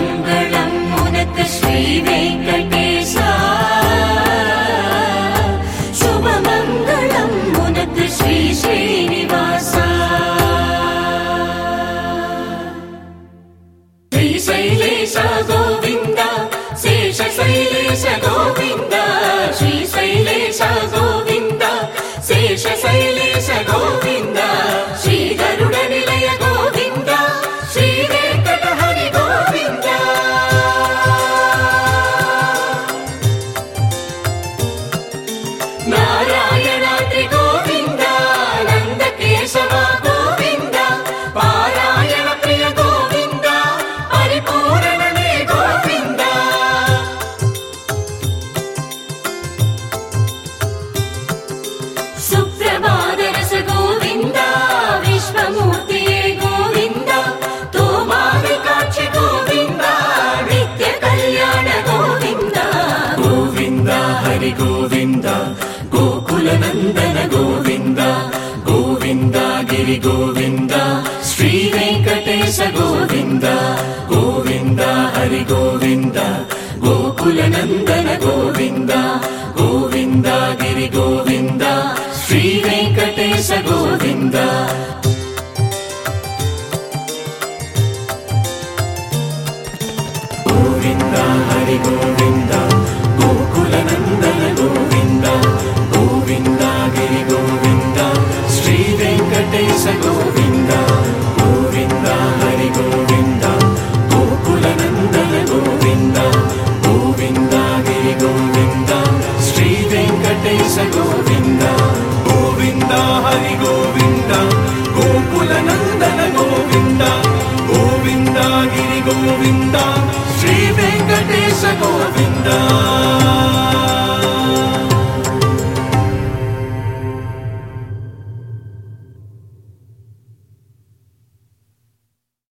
மங்களம் உனக்கு ஸ்ரீ வெங்கடேசா, சுபமங்களம் உனக்கு ஸ்ரீ ஸ்ரீனிவாசா. శ్రీశైలేశ గోవింద శేషశైలేశ గోవింద, శ్రీశైలేశ గోవింద శేషశైలేశ గోవింద, శ్రీ గరుడ నిలయ గోవింద, శ్రీ వెంకట హరి గోవింద. నారాయణాద్రి గోవింద, నందకేశవ గోవింద, పారాయణ ప్రియ గోవింద, పరిపూరణనే గోవింద. సుప్రభాతరస గోవింద, విశ్వమూర్తియే గోవింద, తోమావికాక్షి గోవింద, నిత్య కళ్యాణ గోవింద. గోవింద హరి గోవింద, గోకుల నందన గోవింద, గోవింద గిరి గోవింద, శ్రీ వెంకటేశ గోవింద. గోవింద హరి గోవింద, గోకుల నందన గోవింద, గోవింద గిరి గోవింద, శ్రీ వెంకటేశ గోవింద. గోవింద హరి గోవింద, గోకుల నందన గోవింద, గోవింద గిరి గోవింద, శ్రీ వెంకటేశ గోవింద. గోవింద హరి గోవింద, గోకుల నందన గోవింద, గోవింద గిరి గోవింద, శ్రీ వెంకటేశ గోవింద. గోవింద హరి గోవింద, గోకుల నందన గోవింద, గోవింద గిరి గోవింద, శ్రీ వెంకటేశ గోవింద.